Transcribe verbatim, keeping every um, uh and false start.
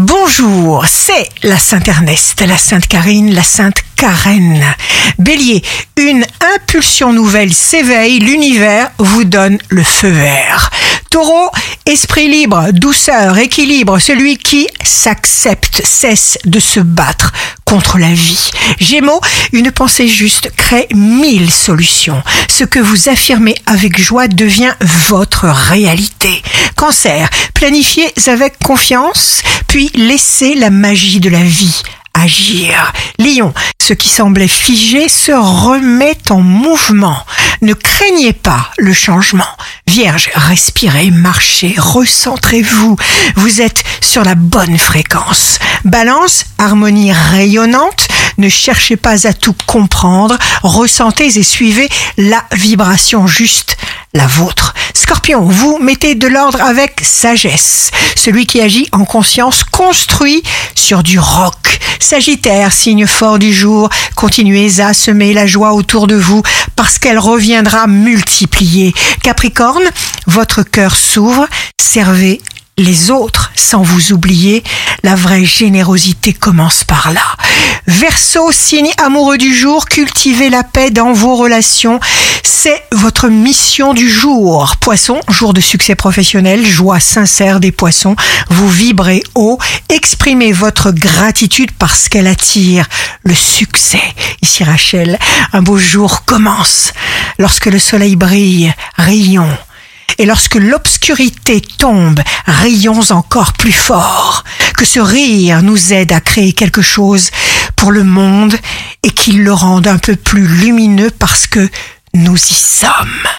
Bonjour, c'est la Sainte Ernest, la Sainte Karine, la Sainte Karen. Bélier, une impulsion nouvelle s'éveille, l'univers vous donne le feu vert. Taureau, esprit libre, douceur, équilibre, celui qui s'accepte cesse de se battre contre la vie. Gémeaux, une pensée juste crée mille solutions. Ce que vous affirmez avec joie devient votre réalité. Cancer, planifiez avec confiance, puis laissez la magie de la vie agir. Lion, ce qui semblait figé se remet en mouvement. Ne craignez pas le changement. Vierge, respirez, marchez, recentrez-vous. Vous êtes sur la bonne fréquence. Balance, harmonie rayonnante. Ne cherchez pas à tout comprendre. Ressentez et suivez la vibration juste, la vôtre. Scorpion, vous mettez de l'ordre avec sagesse. Celui qui agit en conscience construit sur du roc. Sagittaire, signe fort du jour, continuez à semer la joie autour de vous parce qu'elle reviendra multipliée. Capricorne, votre cœur s'ouvre, servez les autres sans vous oublier. La vraie générosité commence par là. Verseau, signe amoureux du jour, cultivez la paix dans vos relations. C'est votre mission du jour. Poisson, jour de succès professionnel, joie sincère des poissons. Vous vibrez haut, exprimez votre gratitude parce qu'elle attire le succès. Ici Rachel, un beau jour commence. Lorsque le soleil brille, rions. Et lorsque l'obscurité tombe, rions encore plus fort. Que ce rire nous aide à créer quelque chose pour le monde et qu'il le rende un peu plus lumineux parce que nous y sommes.